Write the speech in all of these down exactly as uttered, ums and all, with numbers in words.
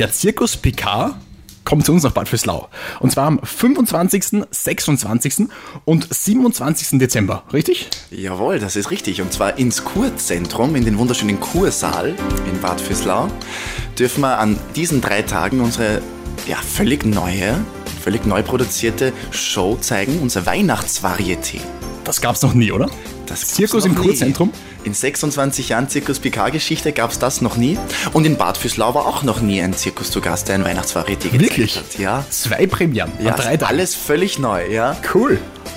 Der Zirkus Picard kommt zu uns nach Bad Vöslau. Und zwar am fünfundzwanzigsten, sechsundzwanzigsten und siebenundzwanzigsten Dezember, richtig? Jawohl, das ist richtig. Und zwar ins Kurzentrum, in den wunderschönen Kursaal in Bad Vöslau, dürfen wir an diesen drei Tagen unsere ja, völlig neue, völlig neu produzierte Show zeigen, unser Weihnachtsvarieté. Das gab's noch nie, oder? Das Zirkus im Kurzentrum? In sechsundzwanzig Jahren Zirkus-Picard-Geschichte gab es das noch nie. Und in Bad Vöslau war auch noch nie ein Zirkus zu Gast, der ein Weihnachtsvarieté gezeigt Wirklich? hat. Ja. Zwei Premieren Ja, an drei Tagen. alles völlig neu, ja. Cool.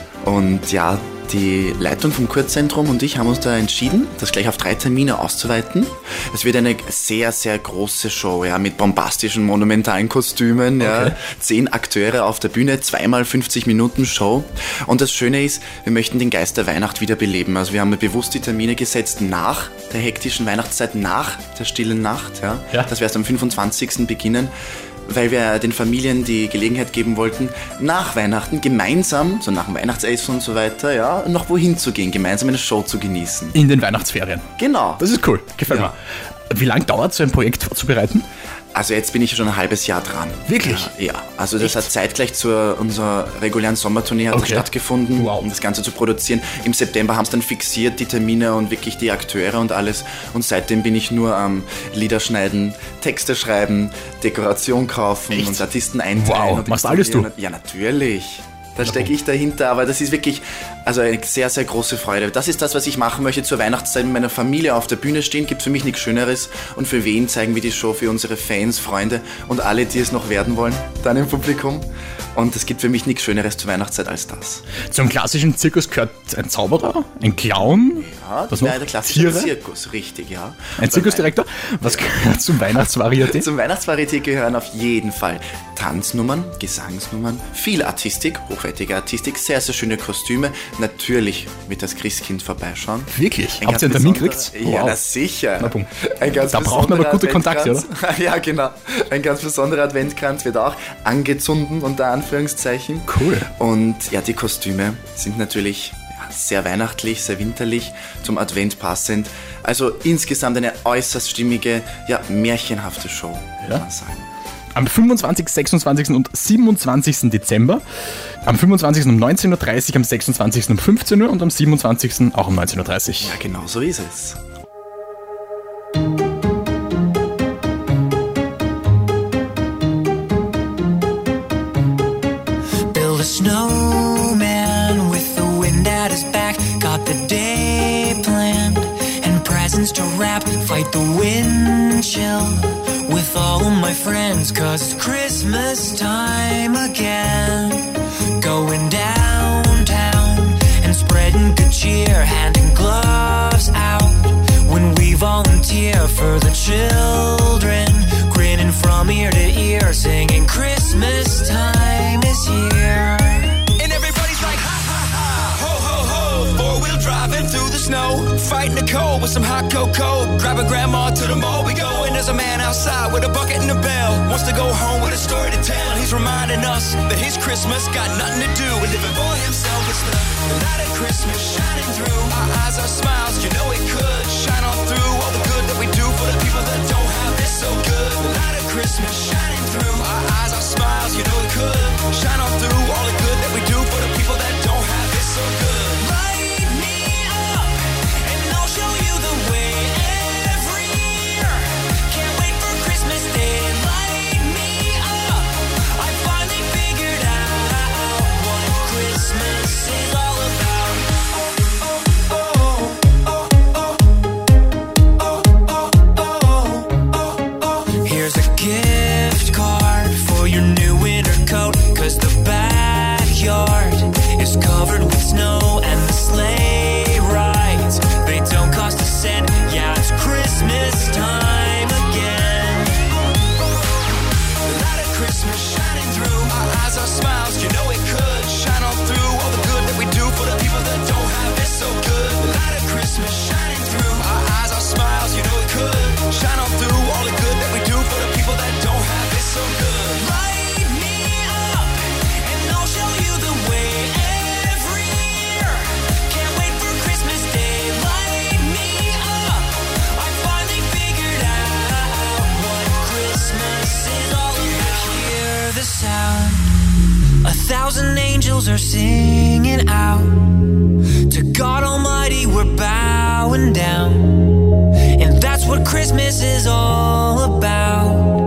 Und ja, die Leitung vom Kurzzentrum und ich haben uns da entschieden, das gleich auf drei Termine auszuweiten. Es wird eine sehr, sehr große Show, ja, mit bombastischen, monumentalen Kostümen, Okay. ja, zehn Akteure auf der Bühne, zweimal fünfzig Minuten Show. Und das Schöne ist, wir möchten den Geist der Weihnacht wiederbeleben. Also wir haben bewusst die Termine gesetzt nach der hektischen Weihnachtszeit, nach der stillen Nacht, ja, Ja. dass wir erst am fünfundzwanzigsten beginnen. Weil wir den Familien die Gelegenheit geben wollten, nach Weihnachten gemeinsam, so nach dem Weihnachtsessen und so weiter, ja, noch wohin zu gehen, gemeinsam eine Show zu genießen. In den Weihnachtsferien. Genau. Das ist cool. Gefällt Ja. mir. Wie lange dauert so ein Projekt vorzubereiten? Also jetzt bin ich schon ein halbes Jahr dran. Wirklich? Ja, ja. Also das hat zeitgleich zu unserer regulären Sommertournee hat das Okay. stattgefunden, Wow. um das Ganze zu produzieren. Im September haben es dann fixiert, die Termine und wirklich die Akteure und alles. Und seitdem bin ich nur am Lieder schneiden, Texte schreiben, Dekoration kaufen Echt? und Artisten einteilen. Wow, und machst alles du? Ja, natürlich. Da stecke ich dahinter, aber das ist wirklich also eine sehr, sehr große Freude. Das ist das, was ich machen möchte, zur Weihnachtszeit mit meiner Familie auf der Bühne stehen. Gibt für mich nichts Schöneres. Und für wen zeigen wir die Show? Für unsere Fans, Freunde und alle, die es noch werden wollen, dann im Publikum. Und es gibt für mich nichts Schöneres zur Weihnachtszeit als das. Zum klassischen Zirkus gehört ein Zauberer, ein Clown, Ja, was wäre noch? der klassische Tiere, Zirkus, richtig, ja. ein Zirkusdirektor. Was gehört zum Weihnachtsvarieté? Zum Weihnachtsvarieté gehören auf jeden Fall Tanznummern, Gesangsnummern, viel Artistik, hochwertige Artistik, sehr, sehr schöne Kostüme. Natürlich wird das Christkind vorbeischauen. Wirklich? Ein Habt ihr einen ganz Termin besonderer- gekriegt? Ja, Wow. na sicher. Na, Punkt. Ein ganz Da braucht man aber besonderer gute Kontakte, Adventkranz. Ja, genau. Ein ganz besonderer Adventkranz wird auch angezündet, unter Anführungszeichen. Cool. Und ja, die Kostüme sind natürlich ja, sehr weihnachtlich, sehr winterlich, zum Advent passend. Also insgesamt eine äußerst stimmige, ja, märchenhafte Show, Ja. kann man sagen. Am fünfundzwanzigsten, sechsundzwanzigsten und siebenundzwanzigsten Dezember. Am fünfundzwanzigsten um neunzehn Uhr dreißig, am sechsundzwanzigsten um fünfzehn Uhr und am siebenundzwanzigsten auch um neunzehn Uhr dreißig. Ja, genau so ist es. Build a snowman with the wind at his back. Got the day planned and presents to wrap. Fight the wind chill with all of my friends, 'cause it's Christmas time again. Going downtown and spreading good cheer, handing gloves out when we volunteer for the children, grinning from ear to ear, singing Christmas time is here. And everybody's like, ha ha ha, ho ho ho. Four-wheel driving through the snow, fighting the cold with some hot cocoa. Grab a grandma to the mall we go, and there's a man outside with a bucket and a bell. Wants to go home with a story to tell. He's reminding us that his Christmas got nothing to do with living for himself. It's the light of Christmas shining through our eyes, our smiles. You know it could shine on through all the good that we do for the people that don't have it so good. The light of Christmas shining through our eyes, our smiles. You know it could shine on through all the good that we do for the people that don't have it so good. Light me up and I'll show you the way every year. Can't wait for Christmas Day. Light me up. I finally figured out what Christmas is all about. Here's a gift card for your new winter coat, 'cause the backyard is covered with snow and the sleigh rides, they don't cost a cent. Yeah, it's Christmas time again. The light of Christmas shining through our eyes, our smiles. You know it could shine on through all the good that we do for the people that don't have it so good. The light of Christmas shining through our eyes, our smiles. You know it could shine on through all the good that we do for the people that don't sound. A thousand angels are singing out. To God Almighty we're bowing down. And that's what Christmas is all about.